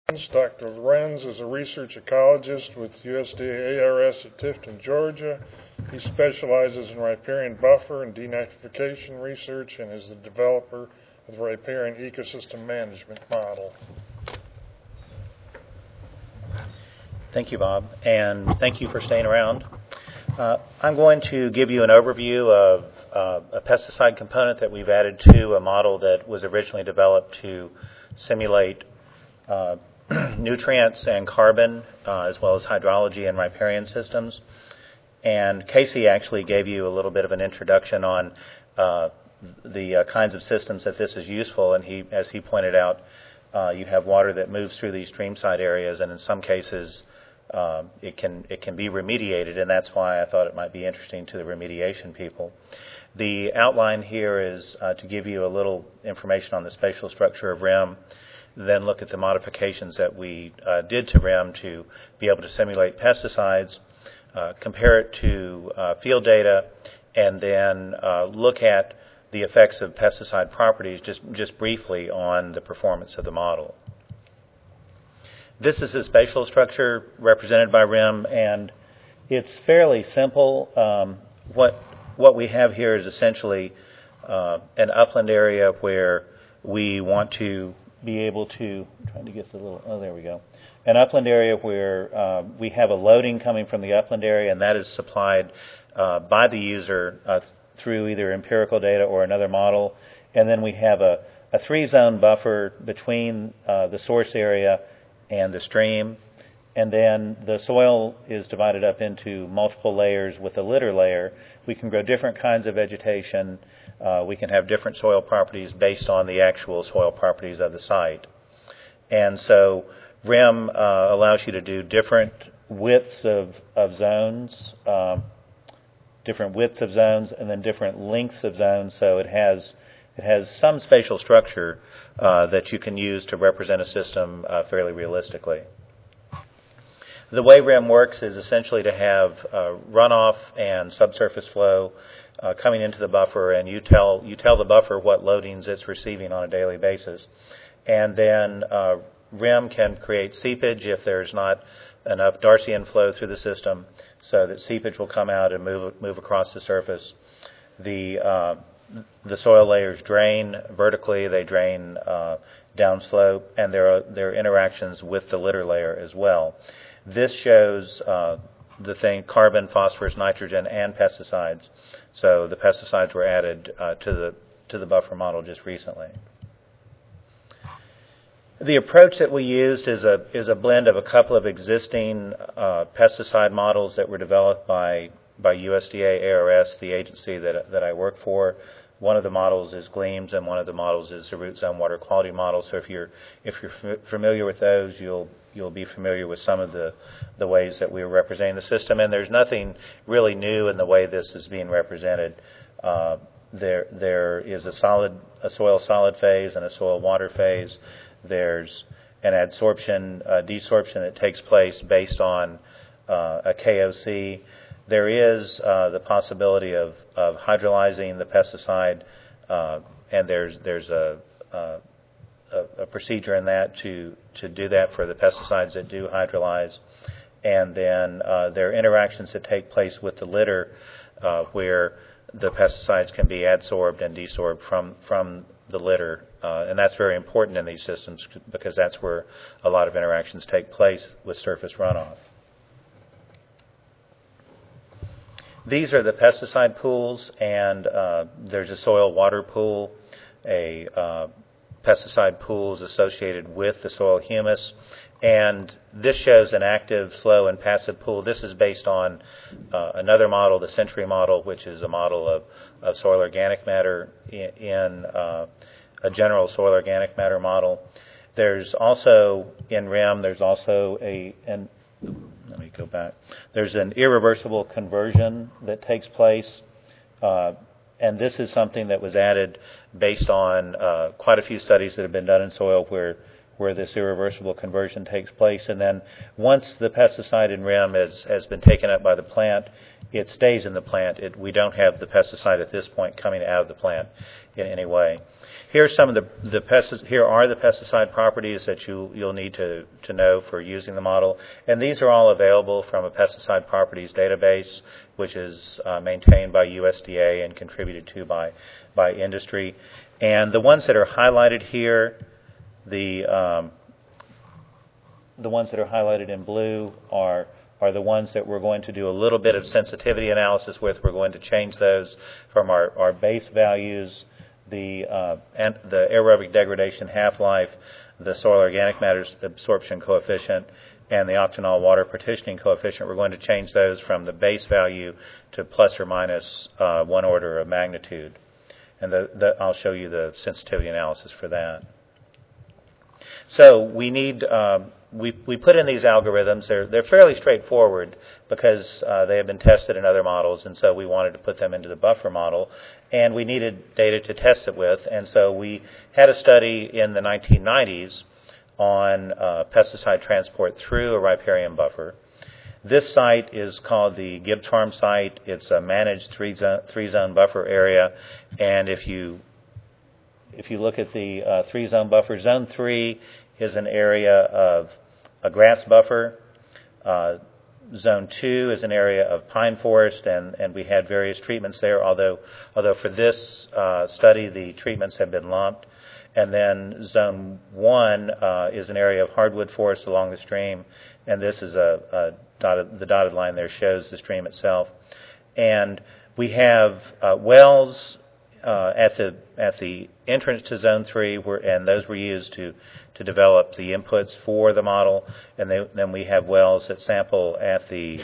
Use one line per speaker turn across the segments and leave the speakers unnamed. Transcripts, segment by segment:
Dr. Lorenz is a research ecologist with USDA ARS at Tifton, Georgia. He specializes in riparian buffer and denaturfication research and is the developer of the riparian ecosystem management model.
Thank you, Bob, and thank you for staying around. I'm going to give you an overview of a pesticide component that we've added to a model that was originally developed to simulate nutrients and carbon, as well as hydrology and riparian systems. And Casey actually gave you a little bit of an introduction on the kinds of systems that this is useful. And as he pointed out, you have water that moves through these streamside areas, and in some cases, it can be remediated, and that's why I thought it might be interesting to the remediation people. The outline here is to give you a little information on the spatial structure of RIM, then look at the modifications that we did to RIM to be able to simulate pesticides, compare it to field data, and then look at the effects of pesticide properties just briefly on the performance of the model. This is the spatial structure represented by RIM, and it's fairly simple. What we have here is essentially an upland area where we want to be able to, trying to get the little, oh, there we go. An upland area where we have a loading coming from the upland area, and that is supplied by the user through either empirical data or another model. And then we have a 3-zone buffer between the source area and the stream. And then the soil is divided up into multiple layers with a litter layer. We can grow different kinds of vegetation. We can have different soil properties based on the actual soil properties of the site. And so RIM allows you to do different widths of zones, and then different lengths of zones. So it has some spatial structure that you can use to represent a system fairly realistically. The way RIM works is essentially to have runoff and subsurface flow coming into the buffer, and you tell the buffer what loadings it's receiving on a daily basis. And then RIM can create seepage if there's not enough Darcian flow through the system, so that seepage will come out and move across the surface. The soil layers drain vertically, they drain downslope, and there are interactions with the litter layer as well. This shows the thing carbon, phosphorus, nitrogen, and pesticides. So the pesticides were added to the buffer model just recently. The approach that we used is a blend of a couple of existing pesticide models that were developed by USDA ARS, the agency that I work for. One of the models is GLEAMS, and one of the models is the root zone water quality model. So if you're familiar with those, you'll be familiar with some of the ways that we are representing the system. And there's nothing really new in the way this is being represented. There is a soil solid phase and a soil water phase. There's an adsorption, desorption that takes place based on a KOC. There is the possibility of hydrolyzing the pesticide, and there's a procedure in that to do that for the pesticides that do hydrolyze. And then there are interactions that take place with the litter where the pesticides can be adsorbed and desorbed from the litter. And that's very important in these systems because that's where a lot of interactions take place with surface runoff. These are the pesticide pools, and there's a soil water pool. A pesticide pool is associated with the soil humus. And this shows an active, slow, and passive pool. This is based on another model, the Century model, which is a model of soil organic matter in a general soil organic matter model. There's also, in RIM, there's also let me go back. There's an irreversible conversion that takes place, and this is something that was added based on quite a few studies that have been done in soil where where this irreversible conversion takes place. And then once the pesticide in RIM has been taken up by the plant, it stays in the plant. We don't have the pesticide at this point coming out of the plant in any way. Here are some of here are the pesticide properties that you'll need to know for using the model, and these are all available from a pesticide properties database, which is maintained by USDA and contributed to by industry. And the ones that are highlighted here, the ones that are highlighted in blue are the ones that we're going to do a little bit of sensitivity analysis with. We're going to change those from our base values, the aerobic degradation half-life, the soil organic matter absorption coefficient, and the octanol water partitioning coefficient. We're going to change those from the base value to plus or minus 1 order of magnitude. And I'll show you the sensitivity analysis for that. So we need we put in these algorithms. They're fairly straightforward because they have been tested in other models, and so we wanted to put them into the buffer model, and we needed data to test it with. And so we had a study in the 1990s on pesticide transport through a riparian buffer. This site is called the Gibbs Farm site. It's a managed three-zone buffer area, and if you look at the three-zone buffer, Zone 3 is an area of a grass buffer. Zone 2 is an area of pine forest, and we had various treatments there, although for this study the treatments have been lumped. And then Zone 1 is an area of hardwood forest along the stream, and this is the dotted line there shows the stream itself. And we have wells at the entrance to Zone 3, and those were used to develop the inputs for the model. And then we have wells that sample at the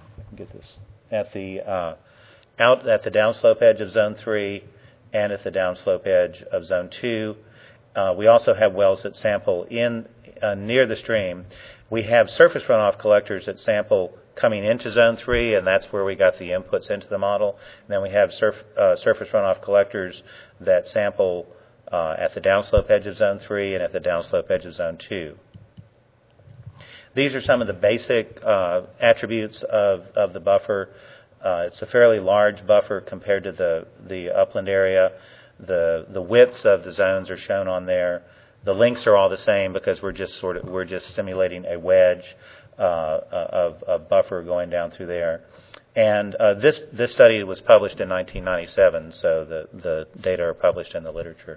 downslope edge of Zone 3 and at the downslope edge of Zone 2. We also have wells that sample near the stream. We have surface runoff collectors that sample coming into Zone 3, and that's where we got the inputs into the model. And then we have surface runoff collectors that sample at the downslope edge of Zone 3 and at the downslope edge of Zone 2. These are some of the basic attributes of the buffer. It's a fairly large buffer compared to the upland area. The widths of the zones are shown on there. The lengths are all the same because we're just simulating a wedge of buffer going down through there. And this study was published in 1997, so the data are published in the literature.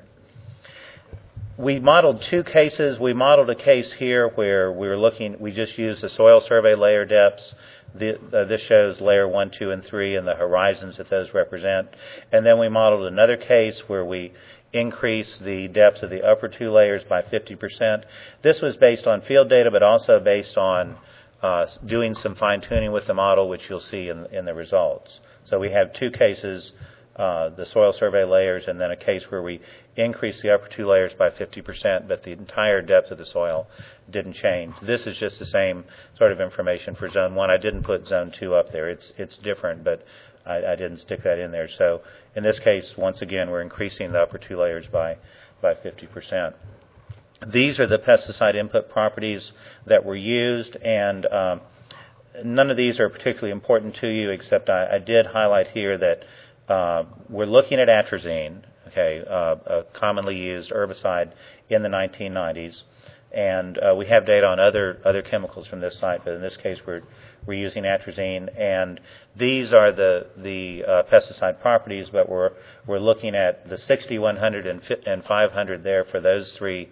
We modeled two cases. We modeled a case here where we just used the soil survey layer depths. This shows layer 1, 2, and 3 and the horizons that those represent. And then we modeled another case where we increased the depths of the upper two layers by 50%. This was based on field data, but also based on doing some fine-tuning with the model, which you'll see in the results. So we have two cases, the soil survey layers, and then a case where we increased the upper two layers by 50%, but the entire depth of the soil didn't change. This is just the same sort of information for Zone 1. I didn't put Zone 2 up there. It's different, but I didn't stick that in there. So in this case, once again, we're increasing the upper two layers by 50%. These are the pesticide input properties that were used, and none of these are particularly important to you, except I did highlight here that we're looking at atrazine, a commonly used herbicide in the 1990s, and we have data on other chemicals from this site, but in this case we're using atrazine, and these are the pesticide properties, but we're looking at the 60, 100, and 500 there for those three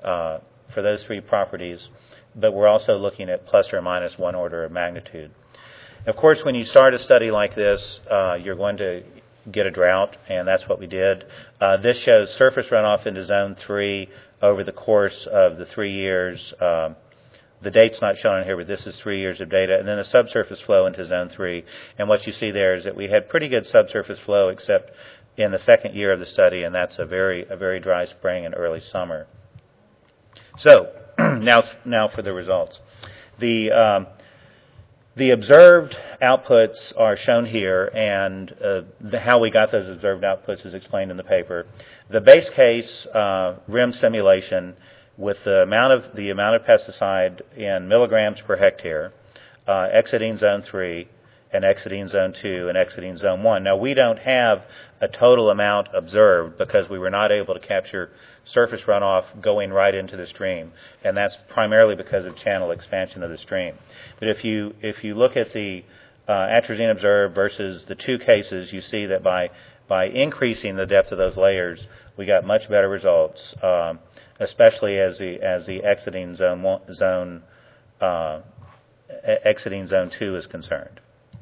properties, but we're also looking at plus or minus 1 order of magnitude. Of course, when you start a study like this, you're going to get a drought, and that's what we did. This shows surface runoff into Zone 3 over the course of the 3 years. The date's not shown on here, but this is 3 years of data, and then the subsurface flow into Zone 3. And what you see there is that we had pretty good subsurface flow, except in the second year of the study, and that's a very dry spring and early summer. So now for the results. The observed outputs are shown here, and how we got those observed outputs is explained in the paper. The base case RIM simulation with the amount of pesticide in milligrams per hectare, exiting zone 3, and exiting zone 2, and exiting zone 1. Now, we don't have a total amount observed because we were not able to capture surface runoff going right into the stream, and that's primarily because of channel expansion of the stream. But if you look at the atrazine observed versus the two cases, you see that by increasing the depth of those layers, we got much better results, especially as the exiting exiting zone 2 is concerned.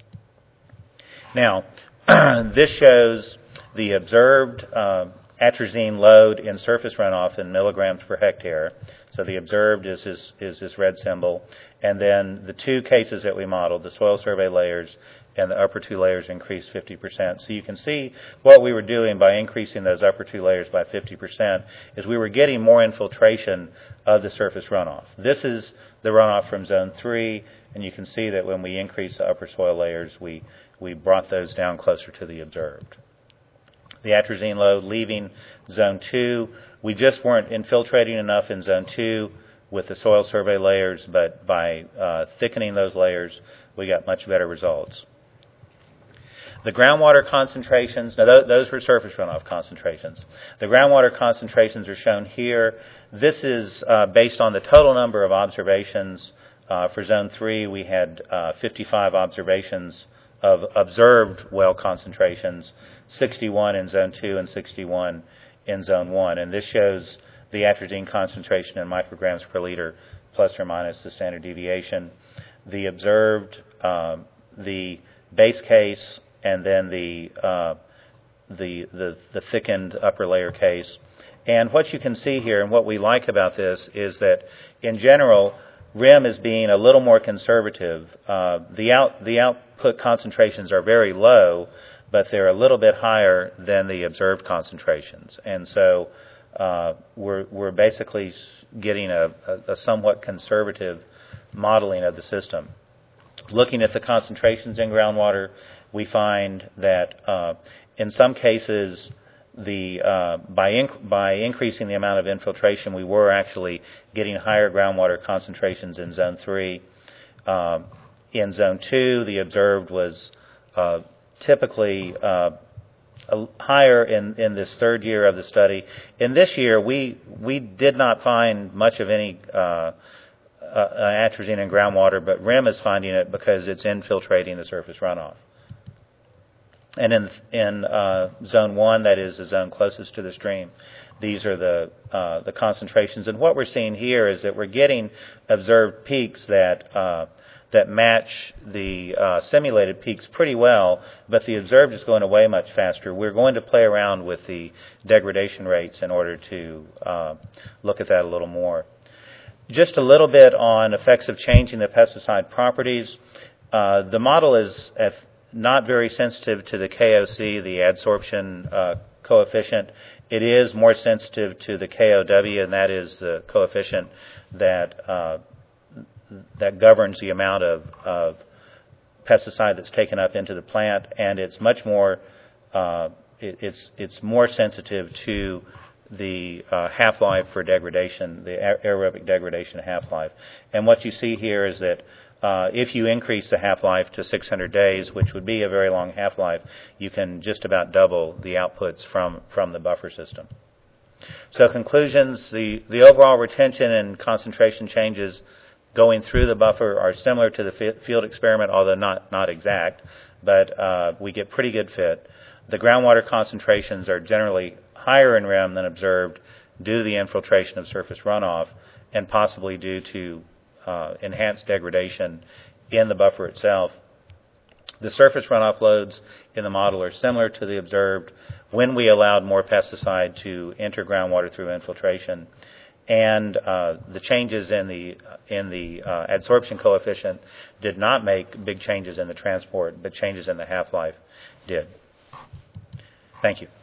Now, this shows the observed atrazine load in surface runoff in milligrams per hectare. So the observed is this red symbol, and then the two cases that we modeled, the soil survey layers and the upper two layers, increased 50%. So you can see what we were doing by increasing those upper two layers by 50% is we were getting more infiltration of the surface runoff. This is the runoff from zone 3, and you can see that when we increased the upper soil layers, we brought those down closer to the observed. The atrazine load leaving zone 2, we just weren't infiltrating enough in zone 2 with the soil survey layers, but by thickening those layers, we got much better results. The groundwater concentrations, now those were surface runoff concentrations. The groundwater concentrations are shown here. This is based on the total number of observations. For zone 3, we had 55 observations of observed well concentrations, 61 in zone 2 and 61 in zone 1. And this shows the atrazine concentration in micrograms per liter, plus or minus the standard deviation. The observed, the base case, and then the thickened upper layer case. And what you can see here, and what we like about this, is that in general, RIM is being a little more conservative. The output concentrations are very low, but they're a little bit higher than the observed concentrations. And so we're basically getting a somewhat conservative modeling of the system. Looking at the concentrations in groundwater, we find that in some cases, by increasing the amount of infiltration, we were actually getting higher groundwater concentrations in zone 3. In zone 2, the observed was typically higher in this third year of the study. In this year, we did not find much of any atrazine in groundwater, but RIM is finding it because it's infiltrating the surface runoff. And in zone 1, that is the zone closest to the stream, these are the concentrations. And what we're seeing here is that we're getting observed peaks that match the simulated peaks pretty well, but the observed is going away much faster. We're going to play around with the degradation rates in order to look at that a little more. Just a little bit on effects of changing the pesticide properties. The model is not very sensitive to the KOC, the adsorption coefficient. It is more sensitive to the KOW, and that is the coefficient that governs the amount of pesticide that's taken up into the plant, and it's much more it's more sensitive to the half-life for degradation, the aerobic degradation half-life. And what you see here is that if you increase the half-life to 600 days, which would be a very long half-life, you can just about double the outputs from the buffer system. So conclusions, the overall retention and concentration changes going through the buffer are similar to the field experiment, although not exact, but we get pretty good fit. The groundwater concentrations are generally higher in RIM than observed due to the infiltration of surface runoff and possibly due to enhanced degradation in the buffer itself. The surface runoff loads in the model are similar to the observed when we allowed more pesticide to enter groundwater through infiltration. And the changes in the adsorption coefficient did not make big changes in the transport, but changes in the half-life did. Thank you.